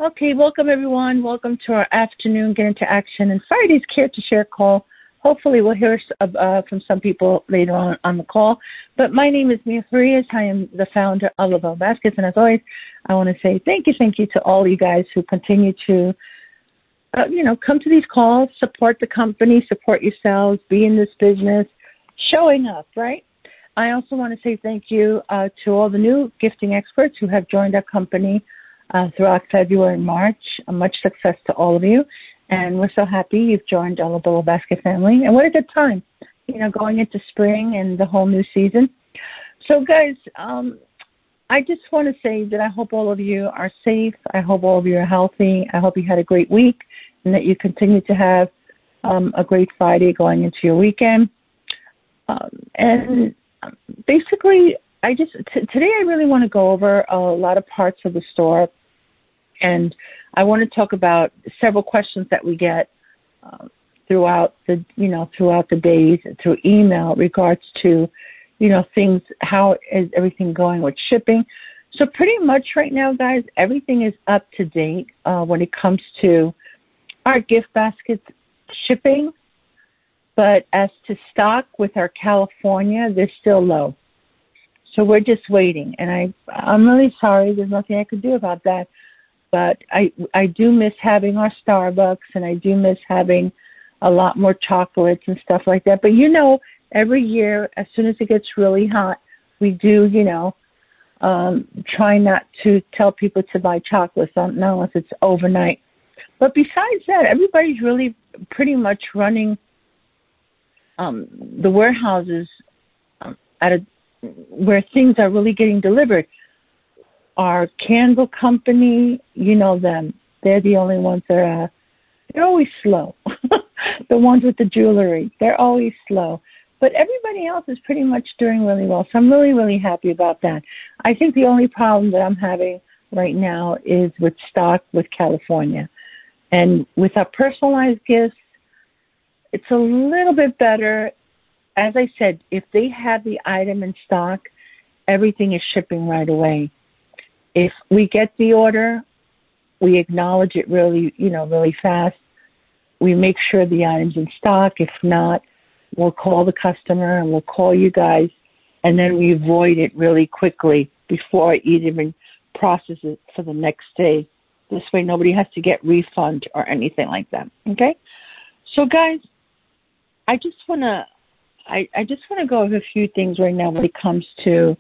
Okay, welcome everyone. Welcome to our afternoon Get Into Action and Friday's Care to Share call. Hopefully we'll hear from some people later on the call. But my name is Mia Farias. I am the founder of LaBelle Baskets. And as always, I want to say thank you to all you guys who continue to, come to these calls, support the company, support yourselves, be in this business, showing up, right? I also want to say thank you to all the new gifting experts who have joined our company throughout February and March. Much success to all of you. And we're so happy you've joined our LaBelle Basket family. And what a good time, going into spring and the whole new season. So, guys, I just want to say that I hope all of you are safe. I hope all of you are healthy. I hope you had a great week and that you continue to have a great Friday going into your weekend. And basically, today I really want to go over a lot of parts of the store, and I want to talk about several questions that we get throughout the days through email regards to, things, how is everything going with shipping. So pretty much right now, guys, everything is up to date when it comes to our gift baskets shipping. But as to stock with our California, they're still low. So we're just waiting. And I'm really sorry. There's nothing I could do about that. But I do miss having our Starbucks, and I do miss having a lot more chocolates and stuff like that. But, every year, as soon as it gets really hot, we do, try not to tell people to buy chocolates, not unless it's overnight. But besides that, everybody's really pretty much running the warehouses where things are really getting delivered. Our candle company, you know them. They're the only ones that they're always slow. The ones with the jewelry, they're always slow. But everybody else is pretty much doing really well. So I'm really, really happy about that. I think the only problem that I'm having right now is with stock with California. And with our personalized gifts, it's a little bit better. As I said, if they have the item in stock, everything is shipping right away. If we get the order, we acknowledge it really fast. We make sure the item's in stock. If not, we'll call the customer and we'll call you guys, and then we avoid it really quickly before it even process it for the next day. This way nobody has to get refund or anything like that. Okay? So guys, I just wanna go over a few things right now when it comes to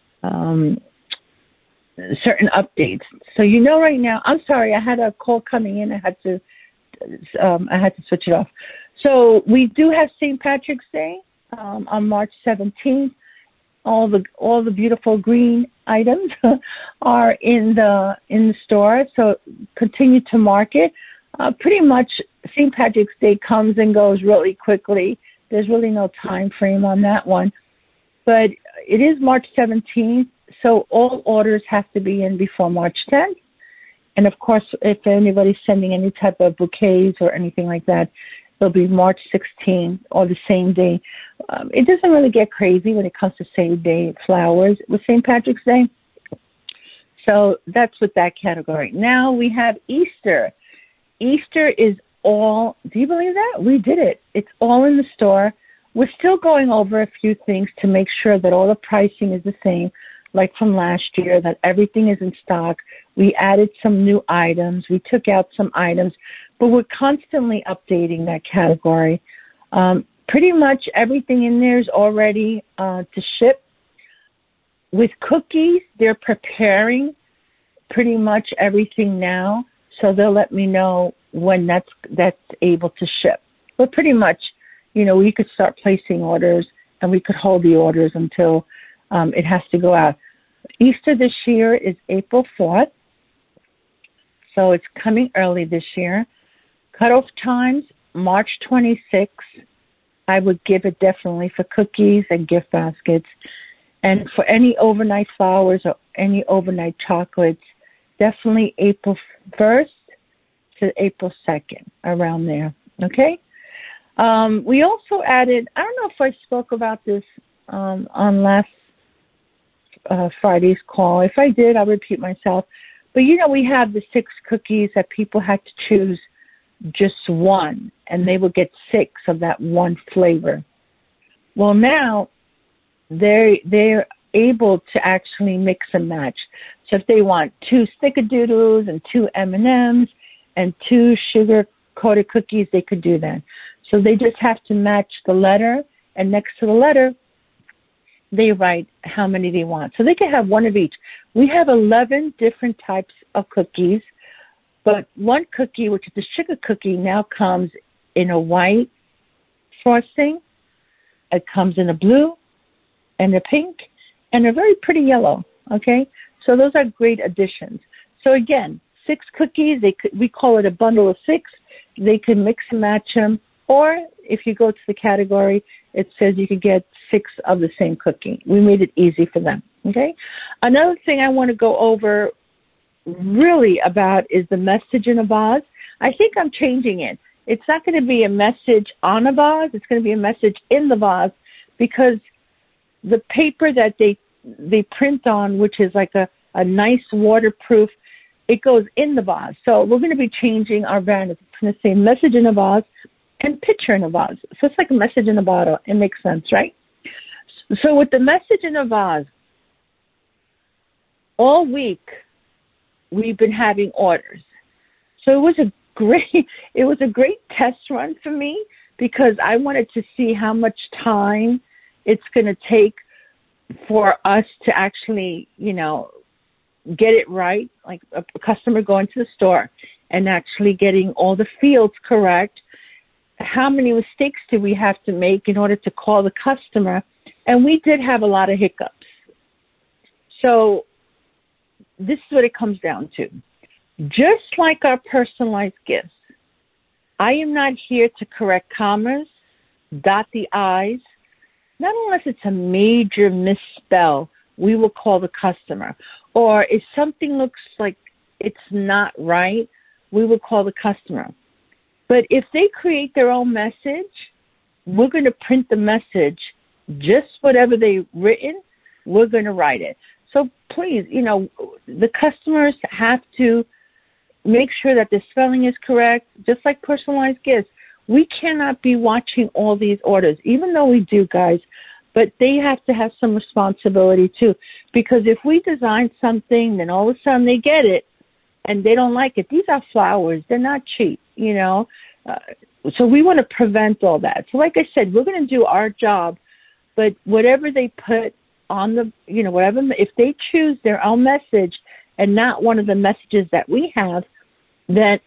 certain updates. So right now, I'm sorry, I had a call coming in. I had to switch it off. So we do have St. Patrick's Day on March 17th. All the beautiful green items are in the store. So continue to market. Pretty much St. Patrick's Day comes and goes really quickly. There's really no time frame on that one. But it is March 17th, so all orders have to be in before March 10th. And, of course, if anybody's sending any type of bouquets or anything like that, it'll be March 16th or the same day. It doesn't really get crazy when it comes to same-day flowers with St. Patrick's Day. So that's with that category. Now we have Easter. Easter is all, do you believe that? We did it. It's all in the store. We're still going over a few things to make sure that all the pricing is the same, like from last year, that everything is in stock. We added some new items. We took out some items, but we're constantly updating that category. Pretty much everything in there is already to ship. With cookies, they're preparing pretty much everything now, so they'll let me know when that's able to ship. But pretty much, we could start placing orders, and we could hold the orders until it has to go out. Easter this year is April 4th, so it's coming early this year. Cutoff times, March 26th. I would give it definitely for cookies and gift baskets. And for any overnight flowers or any overnight chocolates, definitely April 1st to April 2nd, around there. Okay? We also added, I don't know if I spoke about this on last Friday's call. If I did, I'll repeat myself. But, we have the 6 cookies that people had to choose just one, and they will get 6 of that one flavor. Well, now they're able to actually mix and match. So if they want 2 Snickerdoodles and 2 M&Ms and 2 sugar-coated cookies, they could do that. So they just have to match the letter, and next to the letter, they write how many they want. So they can have one of each. We have 11 different types of cookies, but one cookie, which is the sugar cookie, now comes in a white frosting. It comes in a blue and a pink and a very pretty yellow, okay? So those are great additions. So again, 6 cookies, we call it a bundle of 6. They can mix and match them, or if you go to the category, it says you could get 6 of the same cookie. We made it easy for them, okay? Another thing I want to go over really about is the message in a vase. I think I'm changing it. It's not going to be a message on a vase. It's going to be a message in the vase, because the paper that they print on, which is like a nice waterproof, it goes in the vase. So we're going to be changing our brand. It's going to say message in a vase and picture in a vase. So it's like a message in a bottle. It makes sense, right? So with the message in a vase, all week we've been having orders. So it was a great test run for me, because I wanted to see how much time it's going to take for us to actually, get it right, like a customer going to the store and actually getting all the fields correct. How many mistakes do we have to make in order to call the customer? And we did have a lot of hiccups. So this is what it comes down to. Just like our personalized gifts, I am not here to correct commas, dot the I's. Not unless it's a major misspell, we will call the customer. Or if something looks like it's not right, we will call the customer. But if they create their own message, we're going to print the message, just whatever they've written, we're going to write it. So please, the customers have to make sure that the spelling is correct, just like personalized gifts. We cannot be watching all these orders, even though we do, guys, but they have to have some responsibility too. Because if we design something, then all of a sudden they get it and they don't like it. These are flowers. They're not cheap, So we want to prevent all that. So like I said, we're going to do our job, but whatever they put on the, whatever, if they choose their own message and not one of the messages that we have, that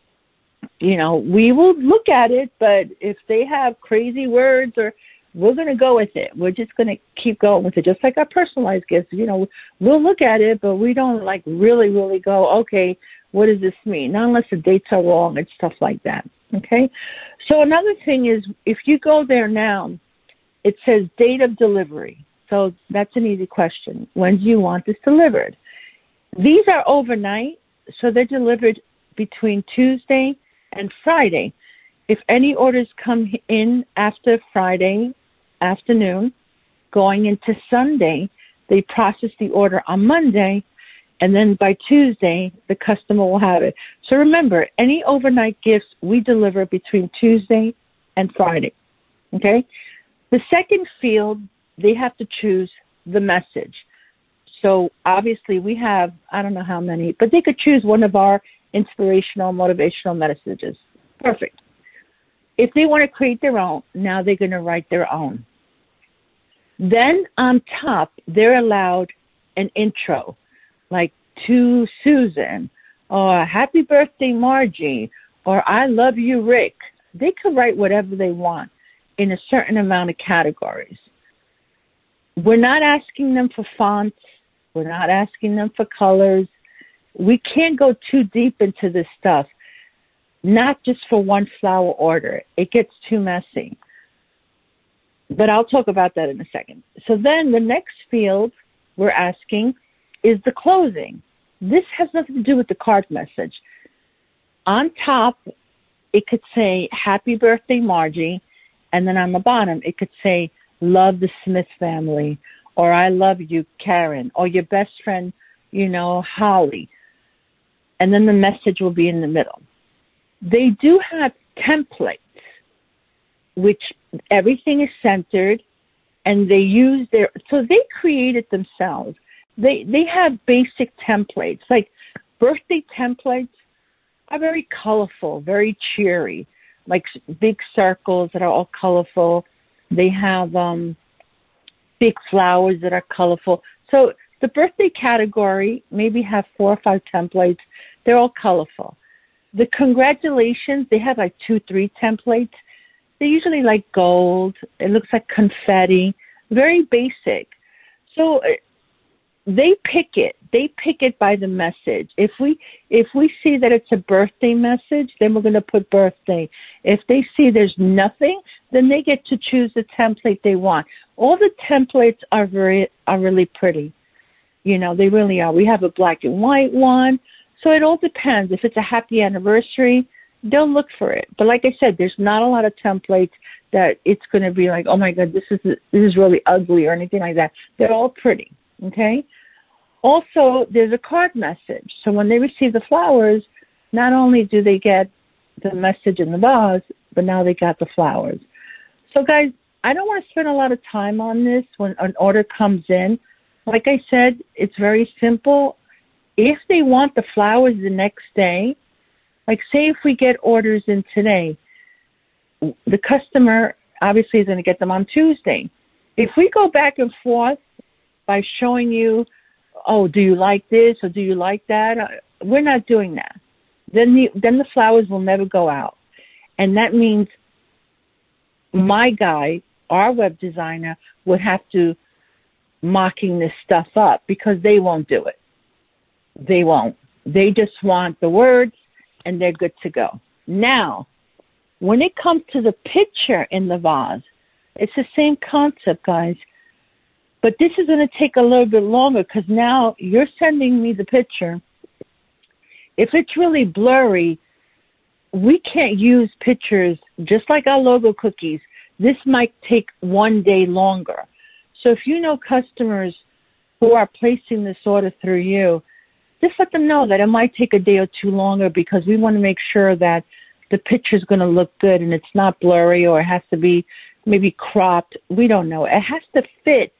we will look at it, but if they have crazy words, we're going to go with it. We're just going to keep going with it, just like our personalized gifts. We'll look at it, but we don't really, really go, okay, what does this mean? Not unless the dates are wrong and stuff like that, okay? So another thing is, if you go there now, it says date of delivery. So that's an easy question. When do you want this delivered? These are overnight, so they're delivered between Tuesday and Friday. If any orders come in after Friday afternoon, going into Sunday, they process the order on Monday, and then by Tuesday, the customer will have it. So remember, any overnight gifts we deliver between Tuesday and Friday, okay? The second field, they have to choose the message. So obviously we have, I don't know how many, but they could choose one of our inspirational, motivational messages. Perfect. If they want to create their own, now they're going to write their own. Then on top, they're allowed an intro, like to Susan, or happy birthday, Margie, or I love you, Rick. They could write whatever they want in a certain amount of categories. We're not asking them for fonts. We're not asking them for colors. We can't go too deep into this stuff, not just for one flower order. It gets too messy. But I'll talk about that in a second. So then the next field we're asking is the closing. This has nothing to do with the card message. On top, it could say, happy birthday, Margie. And then on the bottom, it could say, love the Smith family, or I love you, Karen, or your best friend, Holly. and then the message will be in the middle. They do have templates, which everything is centered, and they use so they create it themselves. They have basic templates, like birthday templates are very colorful, very cheery, like big circles that are all colorful. They have big flowers that are colorful. So the birthday category maybe have 4 or 5 templates. They're all colorful. The congratulations, they have like 2, 3 templates. They're usually like gold. It looks like confetti. Very basic. So they pick it. They pick it by the message. If we see that it's a birthday message, then we're going to put birthday. If they see there's nothing, then they get to choose the template they want. All the templates are really pretty. You know, they really are. We have a black and white one. So it all depends. If it's a happy anniversary, they'll look for it. But like I said, there's not a lot of templates that it's going to be like, oh my God, this is really ugly or anything like that. They're all pretty. Okay. Also, there's a card message. So when they receive the flowers, not only do they get the message in the vase, but now they got the flowers. So guys, I don't want to spend a lot of time on this when an order comes in. Like I said, it's very simple. If they want the flowers the next day, like say if we get orders in today, the customer obviously is going to get them on Tuesday. If we go back and forth by showing you, oh, do you like this or do you like that? We're not doing that. Then the flowers will never go out. And that means my guy, our web designer, would have to mocking this stuff up because they won't do it. They won't. They just want the words and they're good to go. Now, when it comes to the picture in the vase, it's the same concept, guys. But this is going to take a little bit longer because now you're sending me the picture. If it's really blurry, we can't use pictures just like our logo cookies. This might take one day longer. So if you know customers who are placing this order through you, just let them know that it might take a day or two longer because we want to make sure that the picture is going to look good and it's not blurry or it has to be maybe cropped. We don't know. It has to fit.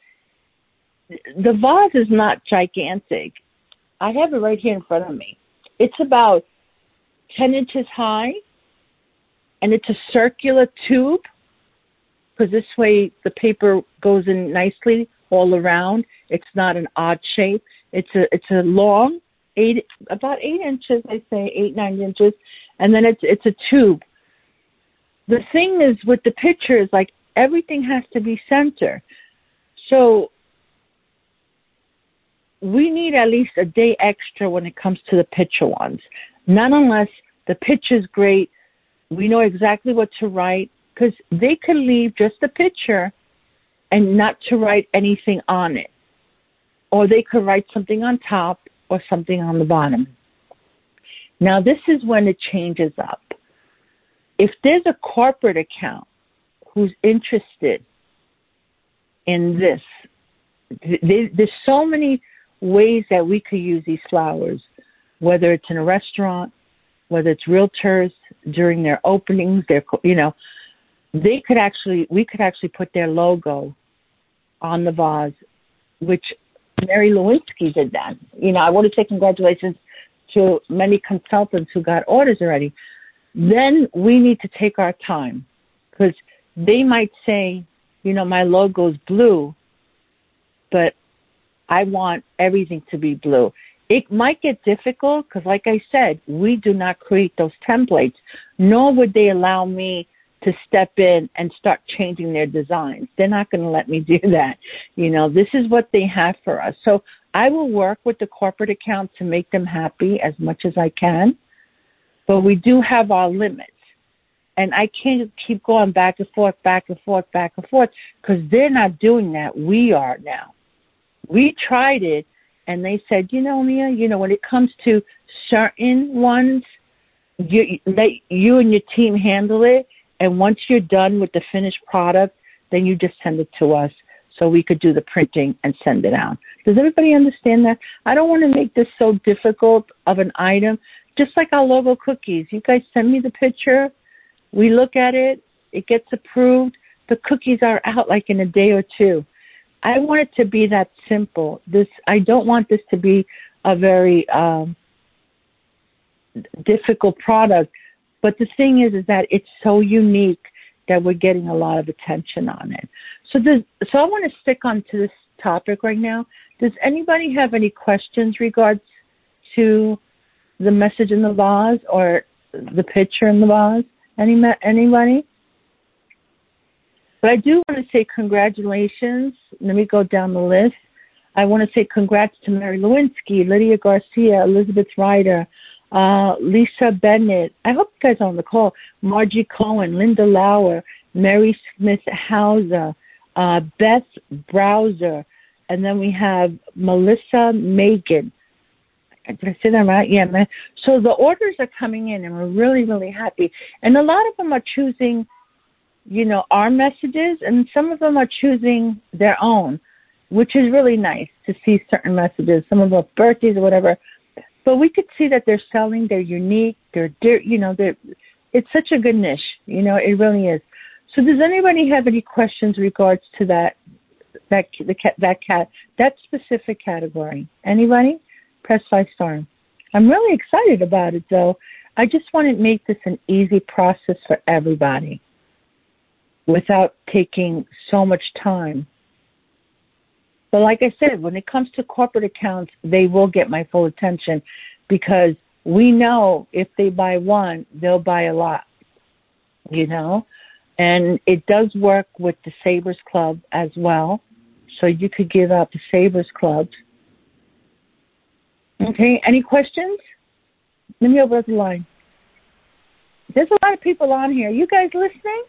The vase is not gigantic. I have it right here in front of me. It's about 10 inches high, and it's a circular tube because this way the paper goes in nicely all around. It's not an odd shape. It's a long, about 8 inches, I say, 8, 9 inches, and then it's a tube. The thing is with the pictures, like everything has to be center. So we need at least a day extra when it comes to the picture ones. Not unless the picture's great, we know exactly what to write, because they could leave just the picture and not to write anything on it. Or they could write something on top or something on the bottom. Now, this is when it changes up. If there's a corporate account who's interested in this, there's so many ways that we could use these flowers, whether it's in a restaurant, whether it's realtors during their openings, we could actually put their logo on the vase, which Mary Lewinsky did that. I want to say congratulations to many consultants who got orders already. Then we need to take our time because they might say, my logo's blue, but I want everything to be blue. It might get difficult because, like I said, we do not create those templates, nor would they allow me to step in and start changing their designs. They're not going to let me do that. This is what they have for us. So I will work with the corporate account to make them happy as much as I can, but we do have our limits. And I can't keep going back and forth, because they're not doing that. We are now. We tried it, and they said, Mia, when it comes to certain ones, let you and your team handle it, and once you're done with the finished product, then you just send it to us. so we could do the printing and send it out. Does everybody understand that? I don't want to make this so difficult of an item. Just like our logo cookies. You guys send me the picture. We look at it. It gets approved. The cookies are out like in a day or two. I want it to be that simple. I don't want this to be a very difficult product. But the thing is that it's so unique that we're getting a lot of attention on it. So I want to stick on to this topic right now. Does anybody have any questions regards to the message in the vase or the picture in the vase? Anybody? But I do want to say congratulations. Let me go down the list. I want to say congrats to Mary Lewinsky, Lydia Garcia, Elizabeth Ryder, Lisa Bennett. I hope you guys are on the call. Margie Cohen, Linda Lauer, Mary Smith Hauser, Beth Browser, and then we have Melissa Megan. Did I say that right? Yeah, man. So the orders are coming in, and we're really, really happy. And a lot of them are choosing, our messages, and some of them are choosing their own, which is really nice to see certain messages, some of them birthdays or whatever. But we could see that they're selling, they're unique, it's such a good niche, it really is. So does anybody have any questions regards to that specific category? Anybody? Press 5-star. I'm really excited about it, though. I just want to make this an easy process for everybody without taking so much time. But like I said, when it comes to corporate accounts, they will get my full attention because we know if they buy one, they'll buy a lot, And it does work with the Savers Club as well. So you could give out the Savers Clubs. Okay, any questions? Let me open up the line. There's a lot of people on here. You guys listening?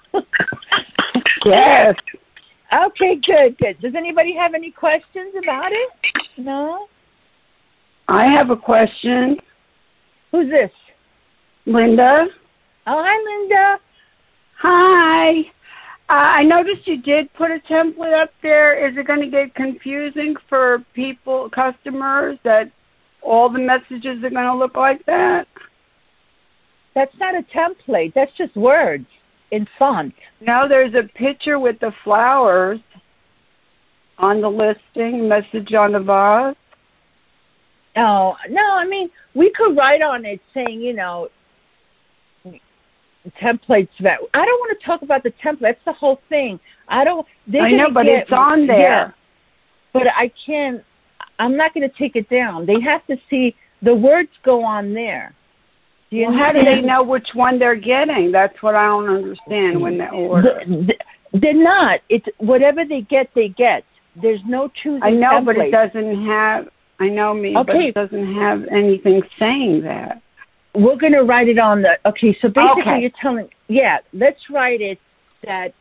Yes. Okay, good. Does anybody have any questions about it? No? I have a question. Who's this? Linda. Oh, hi, Linda. Hi. I noticed you did put a template up there. Is it going to get confusing for customers, that all the messages are going to look like that? That's not a template. That's just words in font. No, there's a picture with the flowers on the listing, message on the vase. Oh, no, we could write on it saying, templates. I don't want to talk about the template. That's the whole thing. I know, but it's on there. Yeah, but I'm not going to take it down. They have to see, the words go on there. How do they know which one they're getting? That's what I don't understand when they order. They're not. It's whatever they get, they get. There's no choosing. I know, template. But it doesn't have. I know me, okay. But it doesn't have anything saying that. We're going to write it on the. Okay, so basically you're telling. Yeah, let's write it that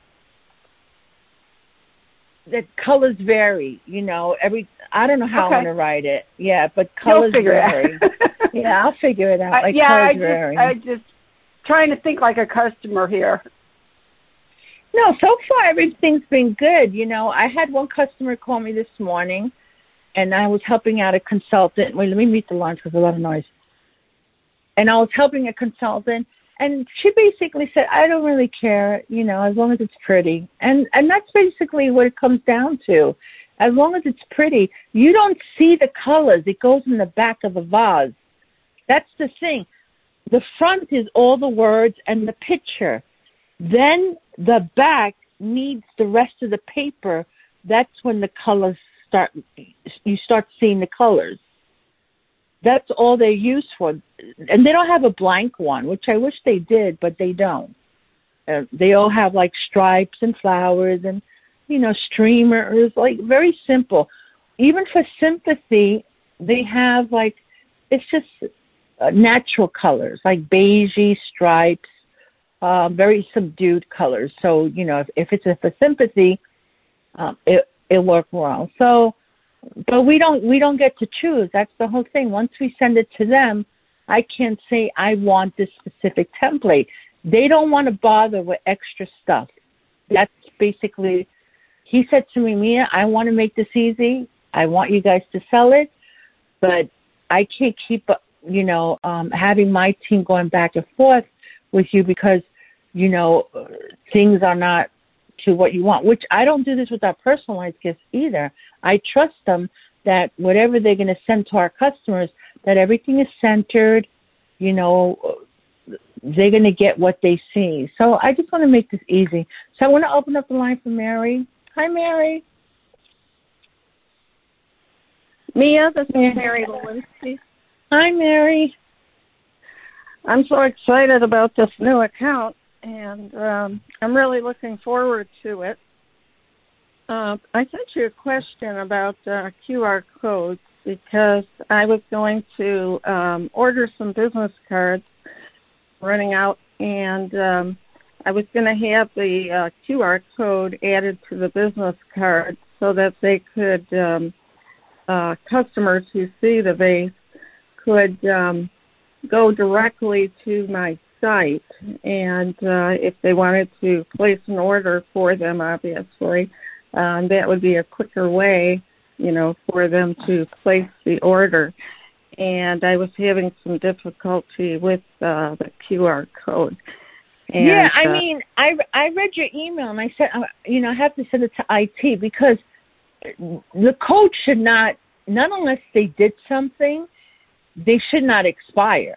colors vary. I don't know how I'm going to write it. Yeah, but colors vary. Yeah, I'll figure it out. I just trying to think like a customer here. No, so far everything's been good. I had one customer call me this morning, and I was helping out a consultant. Wait, let me mute the lines because there's a lot of noise. And I was helping a consultant, and she basically said, I don't really care, as long as it's pretty. And that's basically what it comes down to. As long as it's pretty. You don't see the colors. It goes in the back of the vase. That's the thing. The front is all the words and the picture. Then the back needs the rest of the paper. That's when the colors you start seeing the colors. That's all they're used for. And they don't have a blank one, which I wish they did, but they don't. They all have like stripes and flowers and, streamers, like very simple. Even for sympathy, they have like, it's just natural colors, like beigey stripes, very subdued colors. So, if it's for sympathy, it worked well. So, but we don't get to choose. That's the whole thing. Once we send it to them, I can't say I want this specific template. They don't want to bother with extra stuff. That's basically he said to me, Mia, I want to make this easy. I want you guys to sell it, but I can't keep, having my team going back and forth with you because, things are not to what you want, which I don't do this with our personalized gifts either. I trust them that whatever they're going to send to our customers, that everything is centered, they're going to get what they see. So I just want to make this easy. So I want to open up the line for Mary. Hi, Mary. Mia, this is Mary Lewinsky. Hi, Mary. I'm so excited about this new account, and I'm really looking forward to it. I sent you a question about QR codes because I was going to order some business cards running out, and I was going to have the QR code added to the business card so that they could, customers who see the vase could go directly to my site, and if they wanted to place an order for them, obviously, that would be a quicker way, for them to place the order. And I was having some difficulty with the QR code. And, I read your email, and I said, I have to send it to IT because the code should not unless they did something, they should not expire.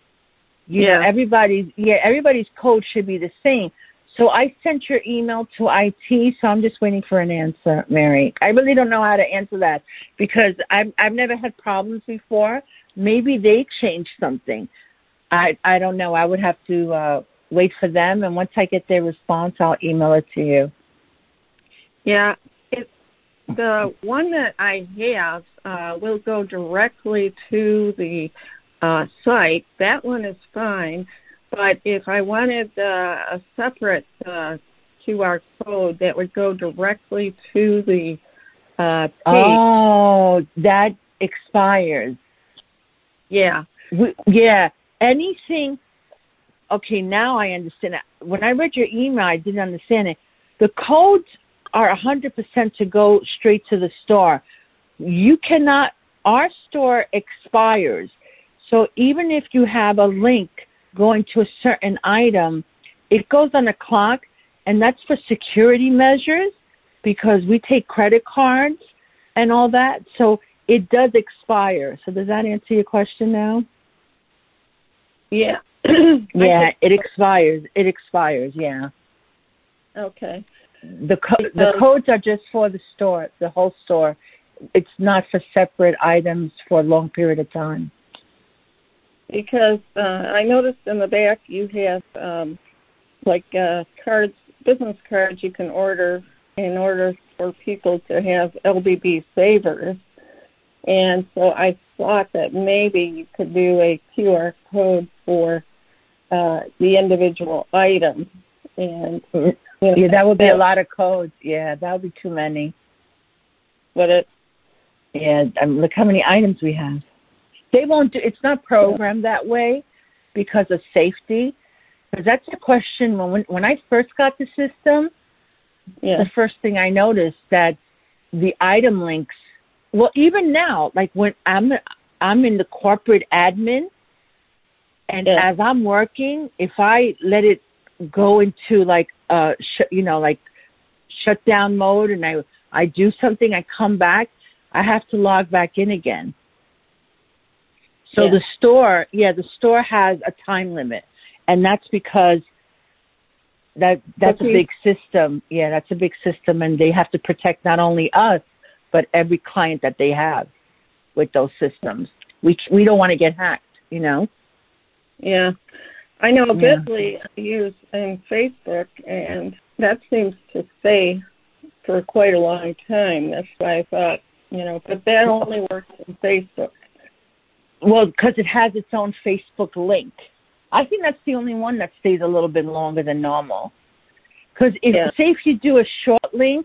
Everybody's code should be the same. So I sent your email to IT, so I'm just waiting for an answer, Mary. I really don't know how to answer that because I've never had problems before. Maybe they changed something. I don't know. I would have to wait for them, and once I get their response, I'll email it to you. Yeah, the one that I have will go directly to the site. That one is fine. But if I wanted a separate QR code that would go directly to the page. Oh, that expires. Yeah. Anything. Okay, now I understand it. When I read your email, I didn't understand it. The codes are 100% to go straight to the store. You cannot. Our store expires. So even if you have a link going to a certain item, it goes on a clock, and that's for security measures because we take credit cards and all that. So it does expire. So does that answer your question now? Yeah. Yeah, it expires. It expires, yeah. Okay. The codes are just for the store, the whole store. It's not for separate items for a long period of time. Because I noticed in the back you have cards, business cards you can order in order for people to have LBB savers. And so I thought that maybe you could do a QR code for the individual item. And that would be a lot of codes. Yeah, that would be too many. Would it? Yeah, look how many items we have. They won't do. It's not programmed that way because of safety. Because that's a question when I first got the system. Yeah. The first thing I noticed that the item links. Well, even now, like when I'm in the corporate admin, and as I'm working, if I let it go into shutdown mode, and I do something, I come back, I have to log back in again. So the store has a time limit, and that's because that's a big system. Yeah, that's a big system, and they have to protect not only us, but every client that they have with those systems. We don't want to get hacked, Yeah. I know Bitly I use in Facebook, and that seems to stay for quite a long time. That's why I thought, but that only works in Facebook. Well, because it has its own Facebook link. I think that's the only one that stays a little bit longer than normal. Because say if you do a short link,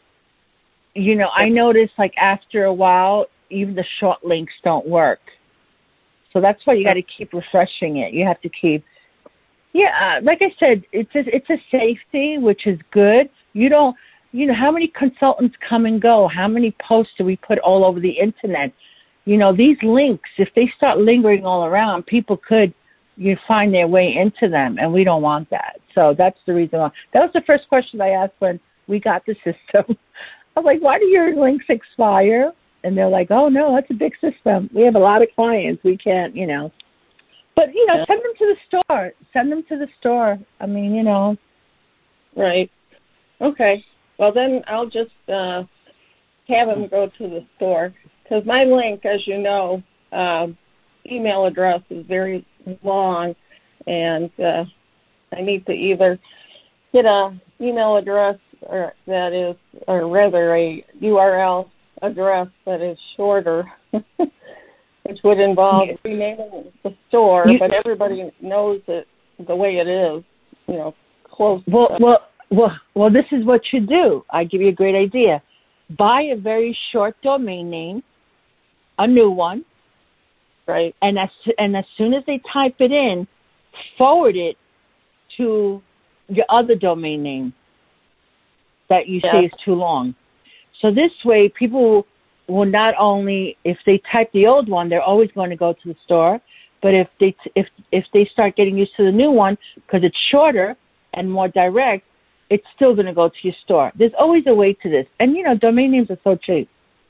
I noticed like after a while, even the short links don't work. So that's why you got to keep refreshing it. You have to keep. Yeah, like I said, it's a safety, which is good. how many consultants come and go? How many posts do we put all over the internet? These links, if they start lingering all around, people could find their way into them, and we don't want that. So that's the reason why. That was the first question I asked when we got the system. I was like, why do your links expire? And they're like, oh, no, that's a big system. We have a lot of clients. We can't, But, send them to the store. Send them to the store. I mean, Right. Okay. Well, then I'll just have them go to the store. Because my link, as you know, email address is very long, and I need to either get a email address or rather a URL address that is shorter, which would involve renaming the store, but everybody knows it the way it is, close. Well, this is what you do. I give you a great idea. Buy a very short domain name, a new one, right? And as soon as they type it in, forward it to your other domain name that you say is too long. So this way, people will not only, if they type the old one, they're always going to go to the store. But if they start getting used to the new one, because it's shorter and more direct, it's still going to go to your store. There's always a way to this. And, domain names are so cheap.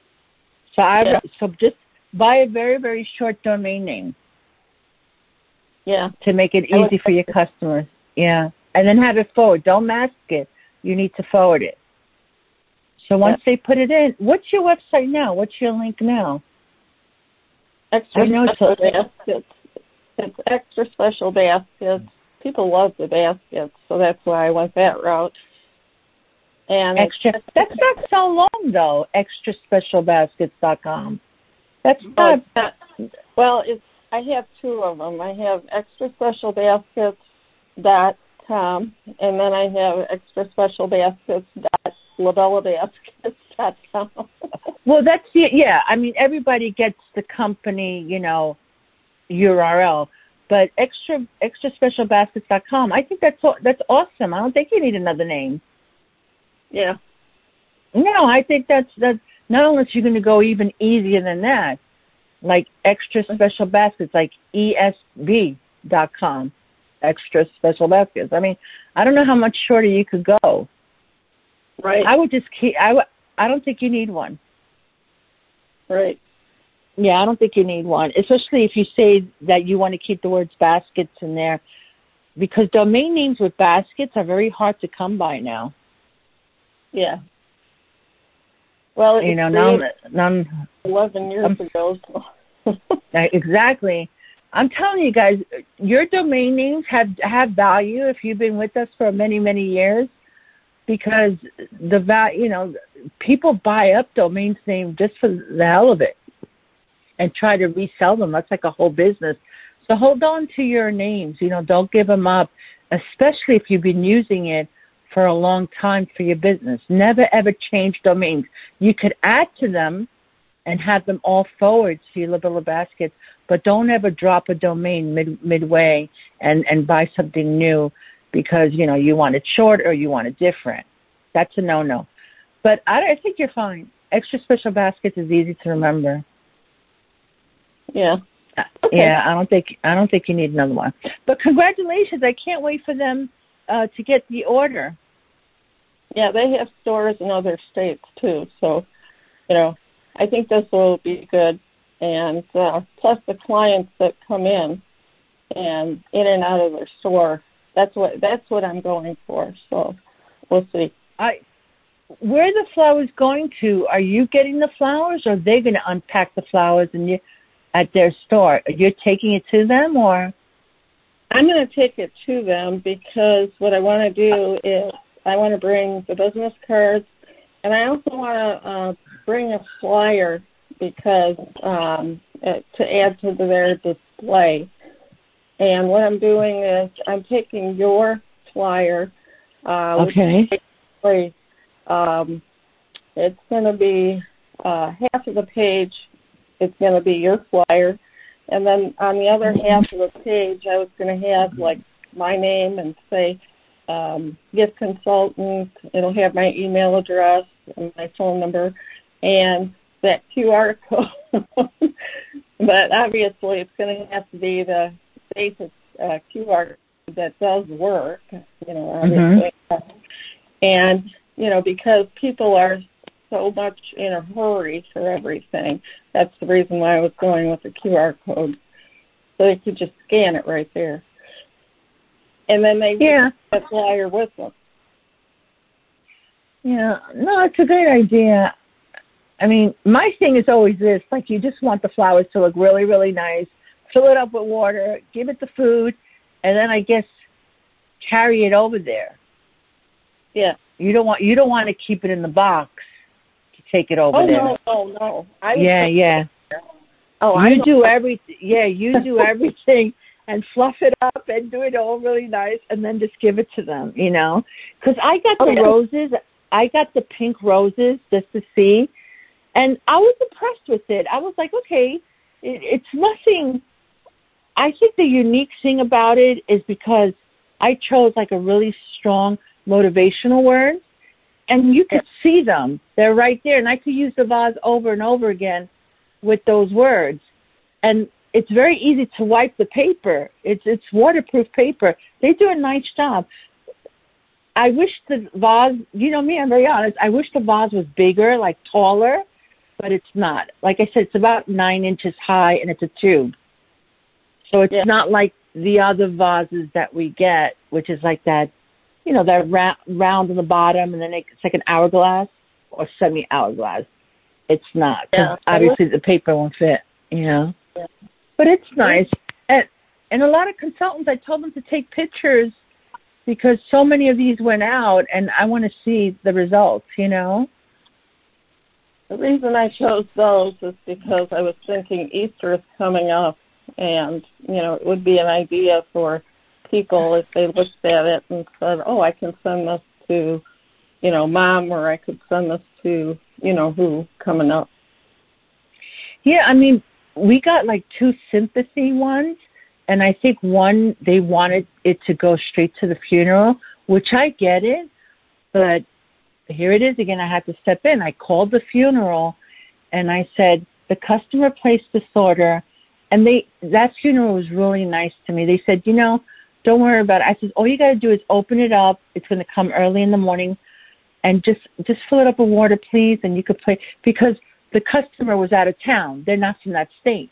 So just buy a very, very short domain name. Yeah. To make it easy for your customers. Yeah. And then have it forward. Don't mask it. You need to forward it. So once they put it in, what's your website now? What's your link now? Extra Special Baskets. It's Extra Special Baskets. People love the baskets, so that's why I went that route. And that's not so long, though, extraspecialbaskets.com. That's not... Well, I have two of them. I have extraspecialbaskets.com, and then I have extraspecialbaskets.labellabaskets.com. Well, that's I mean, everybody gets the company, URL. But extraspecialbaskets.com, I think that's awesome. I don't think you need another name. Yeah. No, I think that's not unless you're going to go even easier than that, like Extra Special Baskets, like ESB.com, Extra Special Baskets. I mean, I don't know how much shorter you could go. Right. I would just keep. I don't think you need one. Right. Yeah, I don't think you need one, especially if you say that you want to keep the words baskets in there, because domain names with baskets are very hard to come by now. Yeah. Well, it's none 11 years ago. Exactly. I'm telling you guys, your domain names have value if you've been with us for many, many years, because people buy up domain names just for the hell of it and try to resell them. That's like a whole business. So hold on to your names. Don't give them up, especially if you've been using it for a long time for your business. Never, ever change domains. You could add to them and have them all forward to your Labella Baskets, but don't ever drop a domain midway and buy something new because, you want it short or you want it different. That's a no-no. But I think you're fine. Extra Special Baskets is easy to remember. Yeah. Okay. Yeah, I don't think you need another one. But congratulations. I can't wait for them to get the order. Yeah, they have stores in other states too. So, I think this will be good. And plus the clients that come in and out of their store, that's what I'm going for. So we'll see. Where are the flowers going to? Are you getting the flowers, or are they going to unpack the flowers and at their store? You're taking it to them, or? I'm going to take it to them because what I want to do is I want to bring the business cards, and I also want to bring a flyer because to add to their display. And what I'm doing is I'm taking your flyer. Okay. It's going to be half of the page. It's going to be your flyer. And then on the other half of the page, I was going to have, like, my name and say, gift consultant. It'll have my email address and my phone number and that QR code. But obviously it's going to have to be the basic QR code that does work, obviously. And, because people are so much in a hurry for everything, that's the reason why I was going with the QR code. So they could just scan it right there. And then they get the flyer with them. Yeah, no, it's a great idea. I mean, my thing is always this, like you just want the flowers to look really, really nice, fill it up with water, give it the food, and then I guess carry it over there. Yeah. You don't want to keep it in the box to take it over there. No. Yeah. You do everything. Yeah, you do everything and fluff it up and do it all really nice and then just give it to them, Because I got the roses. I got the pink roses just to see. And I was impressed with it. I was like, okay, it's nothing. I think the unique thing about it is because I chose like a really strong motivational word, and you could see them. They're right there. And I could use the vase over and over again with those words. And it's very easy to wipe the paper. It's waterproof paper. They do a nice job. I wish the vase, me, I'm very honest, I wish the vase was bigger, like taller, but it's not. Like I said, it's about 9 inches high, and it's a tube. So it's not like the other vases that we get, which is like that, that round on the bottom, and then it's like an hourglass or semi-hourglass. It's not. Obviously, the paper won't fit, Yeah. But it's nice. And a lot of consultants, I told them to take pictures because so many of these went out, and I want to see the results, The reason I chose those is because I was thinking Easter is coming up, and, it would be an idea for people if they looked at it and said, oh, I can send this to, Mom, or I could send this to, who coming up. Yeah, I mean, we got like 2 sympathy ones, and I think one, they wanted it to go straight to the funeral, which I get it, but here it is again. I had to step in. I called the funeral, and I said, the customer placed this order, and that funeral was really nice to me. They said, don't worry about it. I said, all you got to do is open it up. It's going to come early in the morning, and just fill it up with water, please, and you could play, because the customer was out of town. They're not from that state.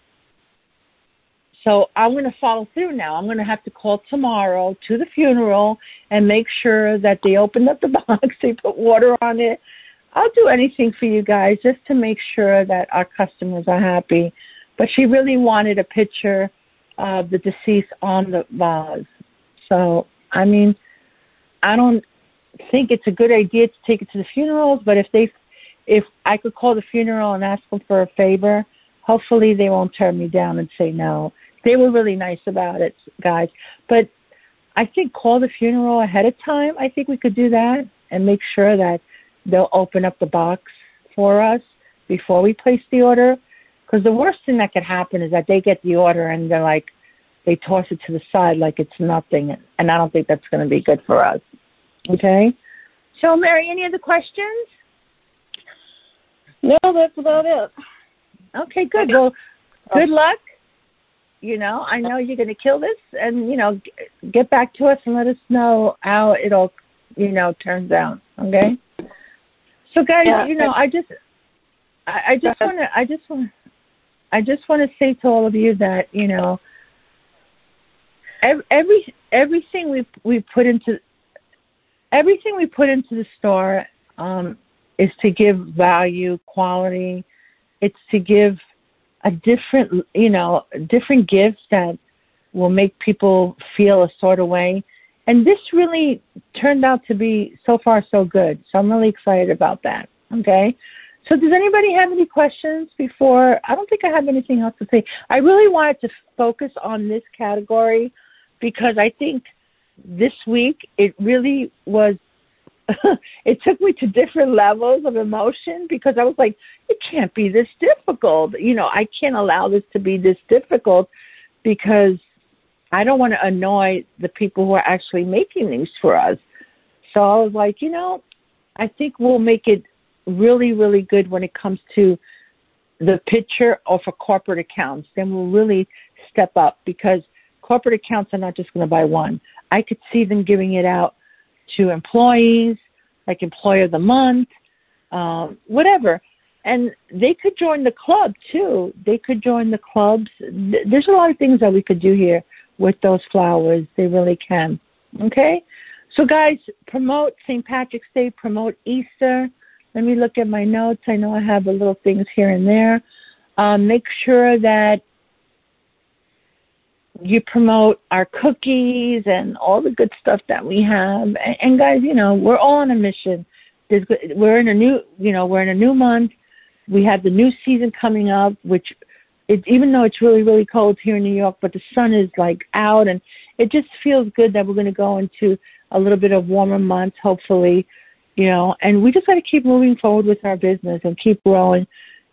So I'm going to follow through now. I'm going to have to call tomorrow to the funeral and make sure that they opened up the box, they put water on it. I'll do anything for you guys just to make sure that our customers are happy. But she really wanted a picture of the deceased on the vase. So, I mean, I don't think it's a good idea to take it to the funerals, but if I could call the funeral and ask them for a favor, hopefully they won't turn me down and say no. They were really nice about it, guys. But I think call the funeral ahead of time. I think we could do that and make sure that they'll open up the box for us before we place the order. Because the worst thing that could happen is that they get the order and they're like, they toss it to the side like it's nothing. And I don't think that's going to be good for us. Okay? So, Mary, any other questions? No, that's about it. Okay, good. Well, good luck. I know you're going to kill this, and, get back to us and let us know how it all, turns out. Okay? So, guys, I just want to say to all of you that, everything we put into the store is to give value, quality. It's to give a different gifts that will make people feel a sort of way. And this really turned out to be so far so good. So I'm really excited about that. Okay. So does anybody have any questions before? I don't think I have anything else to say. I really wanted to focus on this category because I think this week it really was, it took me to different levels of emotion because I was like, it can't be this difficult. I can't allow this to be this difficult because I don't want to annoy the people who are actually making these for us. So I was like, I think we'll make it really, really good when it comes to the picture or for corporate accounts. Then we'll really step up, because corporate accounts are not just going to buy one. I could see them giving it out to employees, like Employer of the Month, whatever. And they could join the club, too. They could join the clubs. There's a lot of things that we could do here with those flowers. They really can. Okay? So, guys, promote St. Patrick's Day, promote Easter. Let me look at my notes. I know I have the little things here and there. Make sure that you promote our cookies and all the good stuff that we have. And guys, we're all on a mission. We're in a new month. We have the new season coming up, which even though it's really, really cold here in New York, but the sun is like out, and it just feels good that we're going to go into a little bit of warmer months, hopefully, and we just got to keep moving forward with our business and keep growing.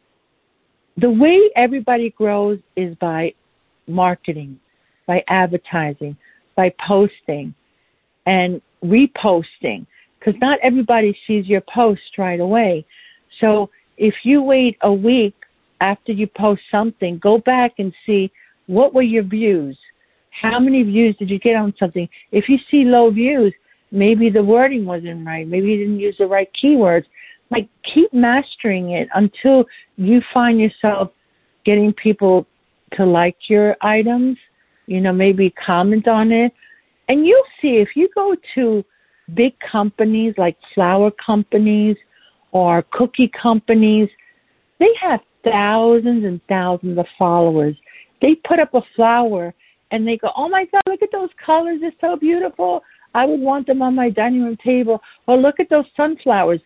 The way everybody grows is by marketing, by advertising, by posting and reposting, because not everybody sees your post right away. So if you wait a week after you post something, go back and see what were your views. How many views did you get on something? If you see low views, maybe the wording wasn't right. Maybe you didn't use the right keywords. Like, keep mastering it until you find yourself getting people to like your items, maybe comment on it. And you'll see, if you go to big companies like flower companies or cookie companies, they have thousands and thousands of followers. They put up a flower and they go, oh my God, look at those colors. They're so beautiful. I would want them on my dining room table. Or look at those sunflowers.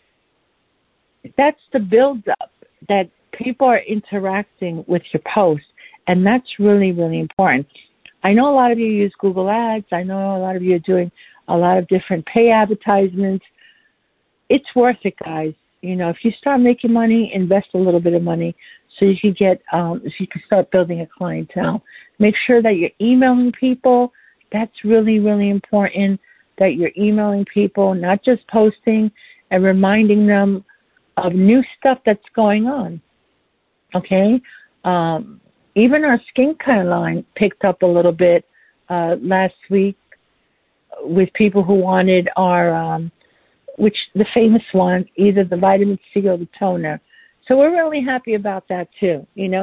That's the build-up, that people are interacting with your post. And that's really, really important. I know a lot of you use Google Ads. I know a lot of you are doing a lot of different pay advertisements. It's worth it, guys. If you start making money, invest a little bit of money so you can start building a clientele. Make sure that you're emailing people. That's really, really important, that you're emailing people, not just posting, and reminding them of new stuff that's going on. Okay? Even our skincare line picked up a little bit last week with people who wanted our, the famous one, either the vitamin C or the toner. So we're really happy about that too.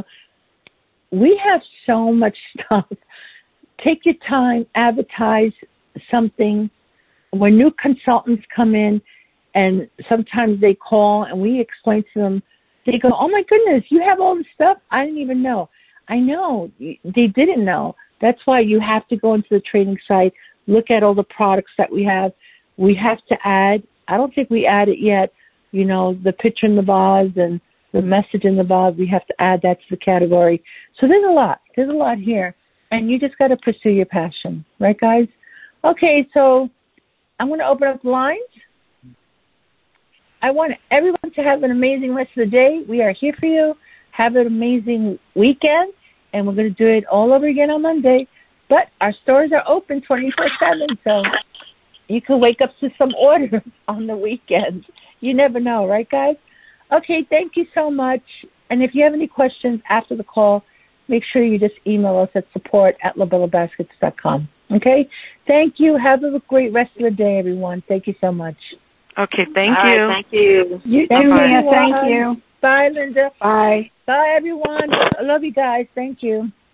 We have so much stuff. Take your time, advertise something. When new consultants come in, and sometimes they call and we explain to them, they go, oh my goodness, you have all this stuff? I didn't even know. I know. They didn't know. That's why you have to go into the training site, look at all the products that we have. We have to add, I don't think we add it yet, the picture in the vase and the message in the vase. We have to add that to the category. So there's a lot. There's a lot here. And you just got to pursue your passion. Right, guys? Okay, so I'm going to open up the lines. I want everyone to have an amazing rest of the day. We are here for you. Have an amazing weekend. And we're going to do it all over again on Monday. But our stores are open 24/7, so you can wake up to some orders on the weekend. You never know, right, guys? Okay, thank you so much. And if you have any questions after the call, make sure you just email us at support@labellabaskets.com. Okay? Thank you. Have a great rest of the day, everyone. Thank you so much. Okay, thank you. Right, thank you. You thank too. You. Thank you. Bye, Linda. Bye. Bye, everyone. I love you guys. Thank you.